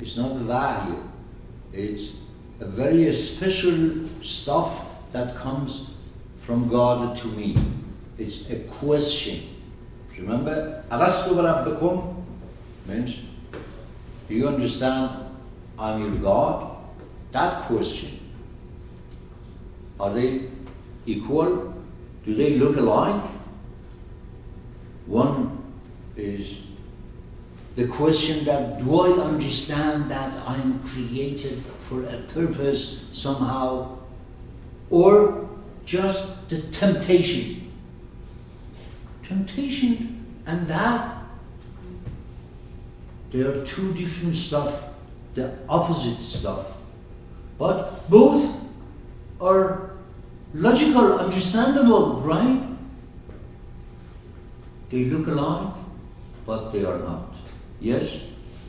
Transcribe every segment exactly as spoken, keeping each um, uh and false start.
It's not Vahyu. It's a very special stuff that comes from God to me. It's a question. Remember, Alastu Rabbakum means, do you understand I'm your God? That question. Are they equal? Do they look alike? One is the question that, do I understand that I'm created for a purpose somehow? Or just the temptation? Temptation and that, they are two different stuff, the opposite stuff. But both are logical, understandable, right? They look alike, but they are not. Yes?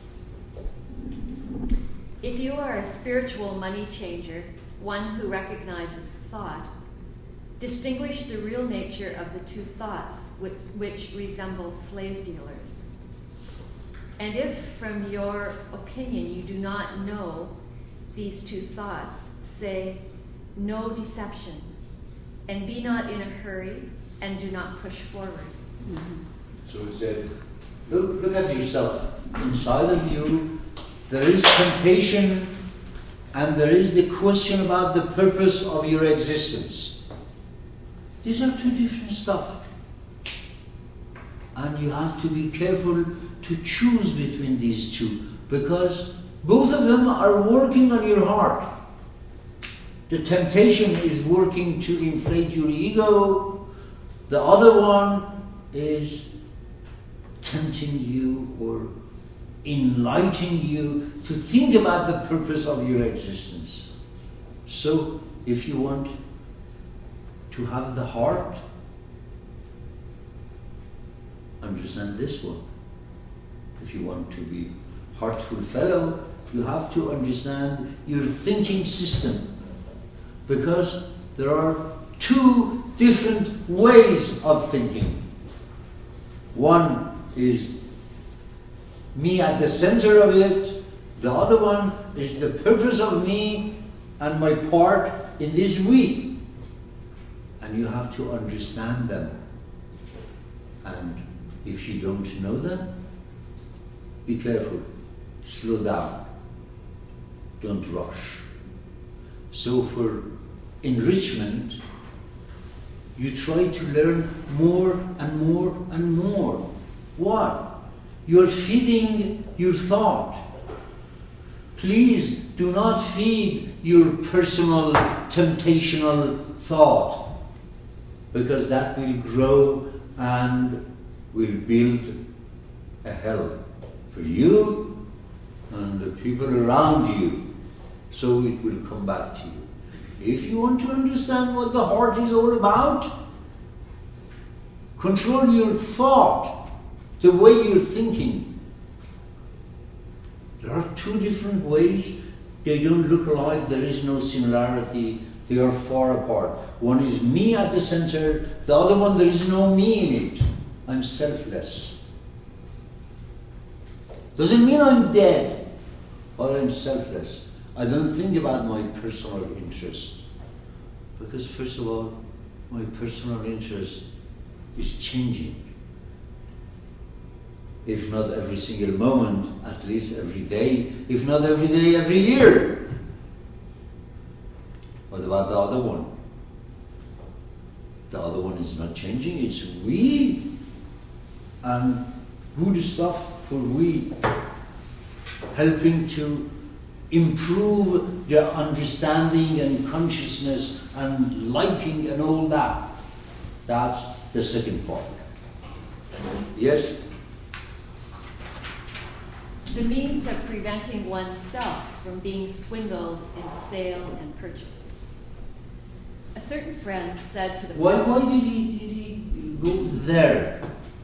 If you are a spiritual money changer, one who recognizes thought, distinguish the real nature of the two thoughts which, which resemble slave dealers. And if from your opinion you do not know these two thoughts, say, no deception, and be not in a hurry, and do not push forward. Mm-hmm. So it said, look, look at yourself. Inside of you, there is temptation, and there is the question about the purpose of your existence. These are two different stuff. And you have to be careful to choose between these two, because both of them are working on your heart. The temptation is working to inflate your ego. The other one is tempting you or enlightening you to think about the purpose of your existence. So, if you want to have the heart, understand this one. If you want to be heartful fellow, you have to understand your thinking system, because there are two different ways of thinking. One is me at the center of it. The other one is the purpose of me and my part in this we. And you have to understand them. And if you don't know them, be careful. Slow down. Don't rush. So for enrichment, you try to learn more and more and more. What? You're feeding your thought. Please do not feed your personal temptational thought, because that will grow and will build a hell for you and the people around you. So it will come back to you. If you want to understand what the heart is all about, control your thought, the way you're thinking. There are two different ways. They don't look alike. There is no similarity. They are far apart. One is me at the center. The other one, there is no me in it. I'm selfless. Doesn't mean I'm dead, but I'm selfless. I don't think about my personal interest, because first of all, my personal interest is changing. If not every single moment, at least every day. If not every day, every year. What about the other one? The other one is not changing. It's we. And good stuff for we. Helping to improve their understanding and consciousness and liking and all that. That's the second part. Yes? The means of preventing oneself from being swindled in sale and purchase. A certain friend said to the Why, why did he, did he go there?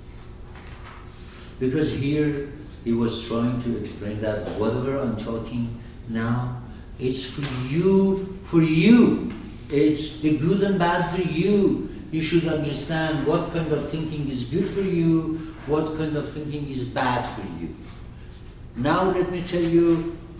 Because here he was trying to explain that whatever I'm talking now, it's for you, for you. It's the good and bad for you. You should understand what kind of thinking is good for you, what kind of thinking is bad for you. Now let me tell you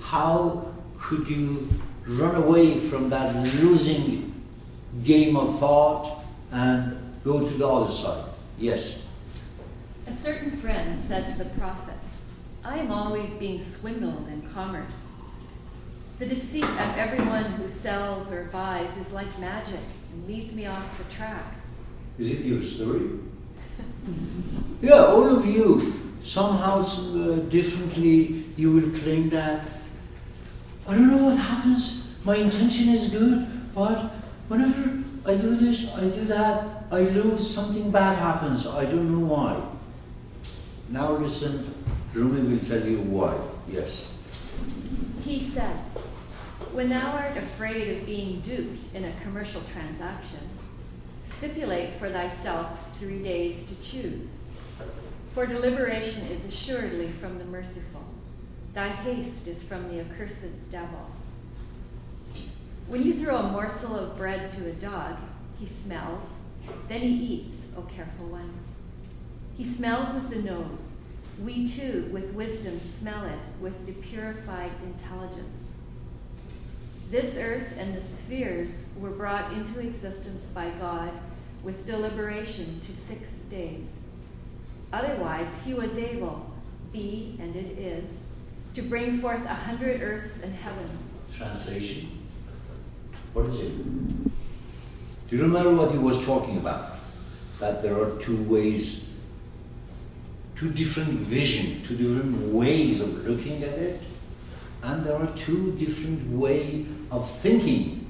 how could you run away from that losing game of thought and go to the other side? Yes. A certain friend said to the prophet, I am always being swindled in commerce. The deceit of everyone who sells or buys is like magic and leads me off the track. Is it your story? Yeah, all of you, somehow uh, differently, you will claim that, I don't know what happens, my intention is good, but whenever I do this, I do that, I lose, something bad happens, I don't know why. Now listen, Rumi will tell you why. Yes. He said, when thou art afraid of being duped in a commercial transaction, stipulate for thyself three days to choose. For deliberation is assuredly from the merciful. Thy haste is from the accursed devil. When you throw a morsel of bread to a dog, he smells, then he eats, O careful one. He smells with the nose. We too, with wisdom, smell it with the purified intelligence. This earth and the spheres were brought into existence by God with deliberation to six days. Otherwise, he was able, be and it is, to bring forth a hundred earths and heavens. Translation. What is it? Do you remember what he was talking about? That there are two ways, two different vision, two different ways of looking at it, and there are two different ways of thinking.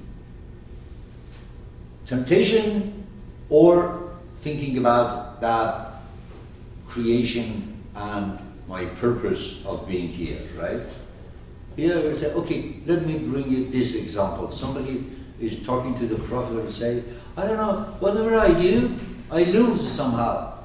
Temptation or thinking about that creation and my purpose of being here, right? Here we say, okay, let me bring you this example. Somebody is talking to the Prophet and say, I don't know, whatever I do, I lose somehow.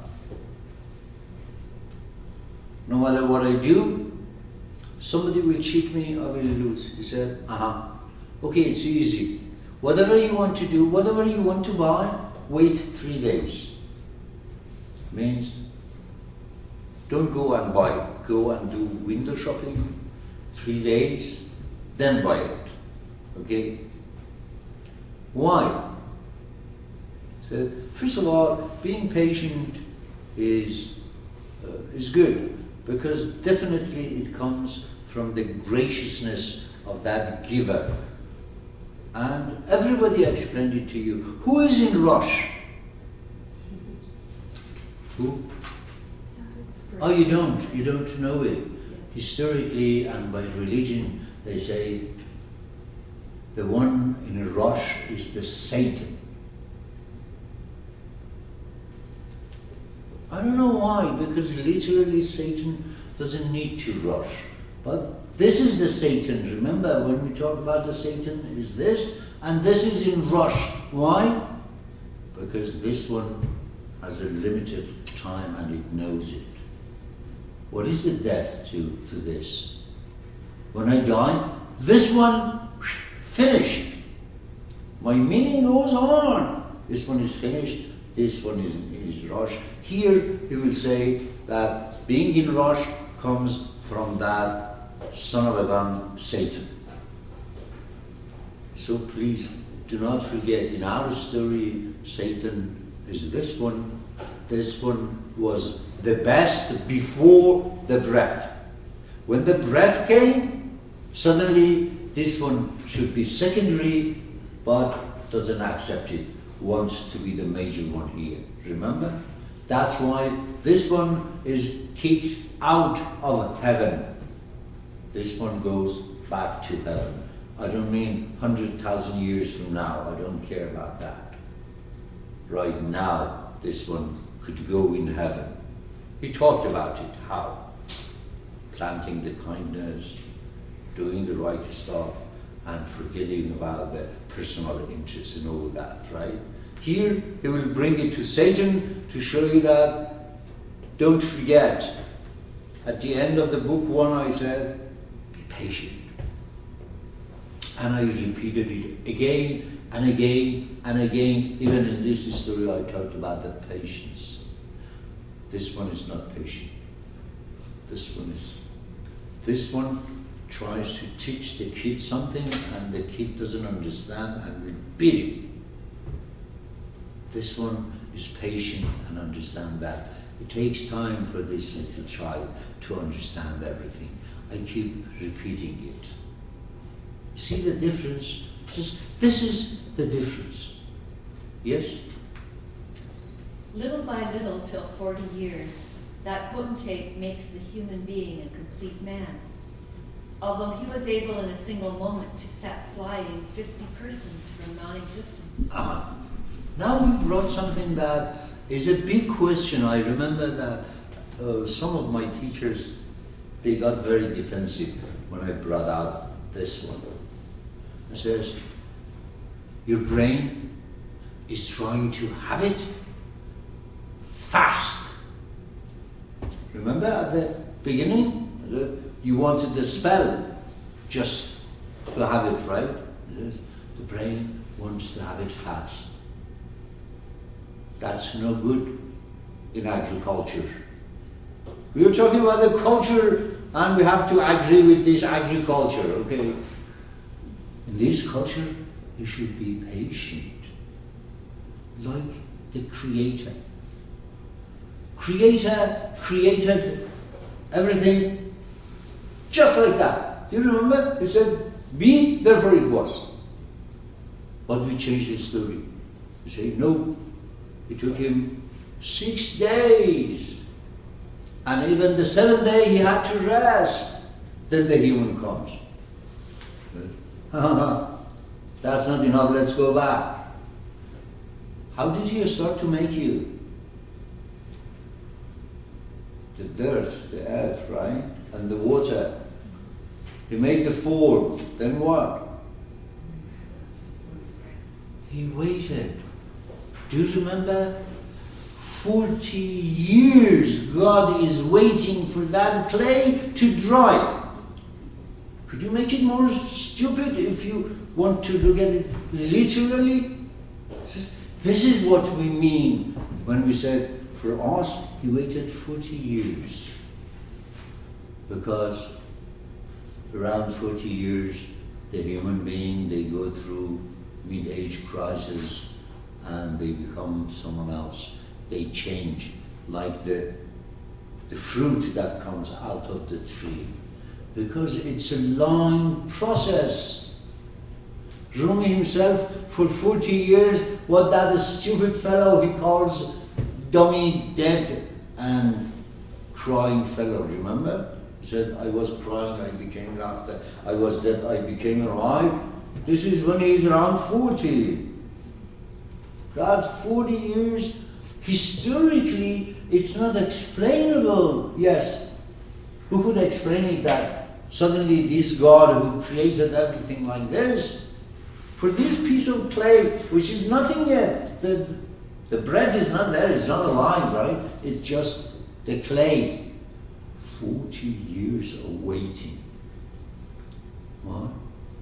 No matter what I do, somebody will cheat me, I will lose. He said, uh-huh. Okay, it's easy. Whatever you want to do, whatever you want to buy, wait three days. Means, don't go and buy it. Go and do window shopping, three days, then buy it. Okay? Why? So, first of all, being patient is uh, is good, because definitely it comes from the graciousness of that giver. And everybody explained it to you. Who is in rush? Who? Oh, you don't. You don't know it. Historically and by religion, they say the one in a rush is the Satan. I don't know why, because literally Satan doesn't need to rush. But this is the Satan. Remember, when we talk about the Satan, is this, and this is in rush. Why? Because this one has a limited time and it knows it. What is the death to, to this? When I die, this one, finished. My meaning goes on. This one is finished. This one is, is rush. Here, he will say that being in rush comes from that son of a gun, Satan. So please, do not forget, in our story, Satan is this one. This one was the best before the breath. When the breath came, suddenly this one should be secondary, but doesn't accept it, wants to be the major one here. Remember? That's why this one is kicked out of heaven. This one goes back to heaven. I don't mean one hundred thousand years from now. I don't care about that. Right now, this one could go in heaven. He talked about it. How? Planting the kindness, doing the right stuff, and forgetting about the personal interests and all that, right? Here, he will bring it to Satan to show you that, don't forget. At the end of the book one, I said, be patient. And I repeated it again and again and again. Even in this story, I talked about the patience. This one is not patient. This one is. This one tries to teach the kid something and the kid doesn't understand and we beat him. This one is patient and understand that. It takes time for this little child to understand everything. I keep repeating it. See the difference? This, this is the difference. Yes? Little by little till forty years, that potentate makes the human being a complete man. Although he was able in a single moment to set flying fifty persons from non-existence. Uh-huh. Now we brought something that is a big question. I remember that uh, some of my teachers, they got very defensive when I brought out this one. It says, your brain is trying to have it fast. Remember at the beginning, you wanted the spell just to have it right. The brain wants to have it fast. That's no good in agriculture. We were talking about the culture and we have to agree with this agriculture, okay? In this culture, you should be patient, like the Creator. Creator created everything just like that. Do you remember? He said, be, therefore it was. But we changed the story. We say, no, it took him six days. And even the seventh day he had to rest. Then the human comes. That's not enough, let's go back. How did he start to make you? The dirt, the earth, right? And the water. He made the form. Then what? He waited. Do you remember? Forty years God is waiting for that clay to dry. Could you make it more stupid if you want to look at it literally? This is what we mean when we said, for us, he waited forty years. Because around forty years, the human being, they go through mid-age crisis and they become someone else. They change, like the, the fruit that comes out of the tree. Because it's a long process. Rumi himself, for forty years, what that stupid fellow he calls dummy, dead, and crying fellow, remember? He said, I was crying, I became laughter. I was dead, I became alive. This is when he's around forty. That forty years, historically, it's not explainable. Yes, who could explain it that suddenly this God who created everything like this, for this piece of clay, which is nothing yet, the, the breath is not there, it's not alive, right? It's just the clay. Forty years of waiting. What?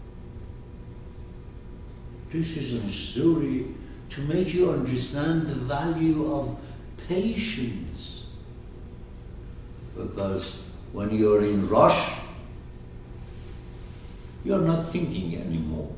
This is a story to make you understand the value of patience. Because when you're in rush, you're not thinking anymore.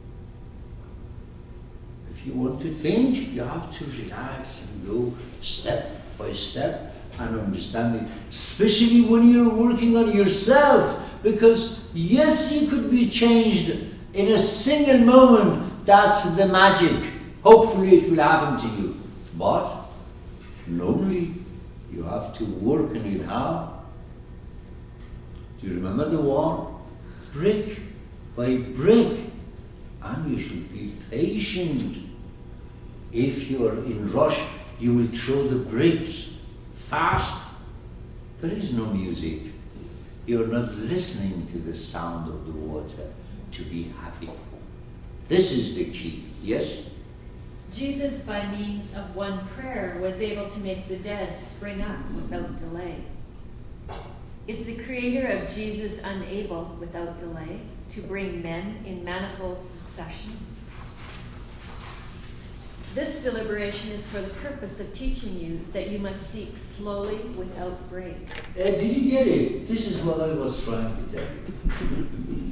If you want to think, you have to relax and go step by step and understand it. Especially when you're working on yourself. Because yes, you could be changed in a single moment. That's the magic. Hopefully it will happen to you. But normally you have to work on it. How? Do you remember the one? Brick by brick. And you should be patient. If you're in rush, you will throw the bricks fast. There is no music. You're not listening to the sound of the water to be happy. This is the key. Yes? Jesus, by means of one prayer, was able to make the dead spring up without delay. Is the Creator of Jesus unable, without delay, to bring men in manifold succession? This deliberation is for the purpose of teaching you that you must seek slowly without break. Uh, did you get it? This is what I was trying to tell you.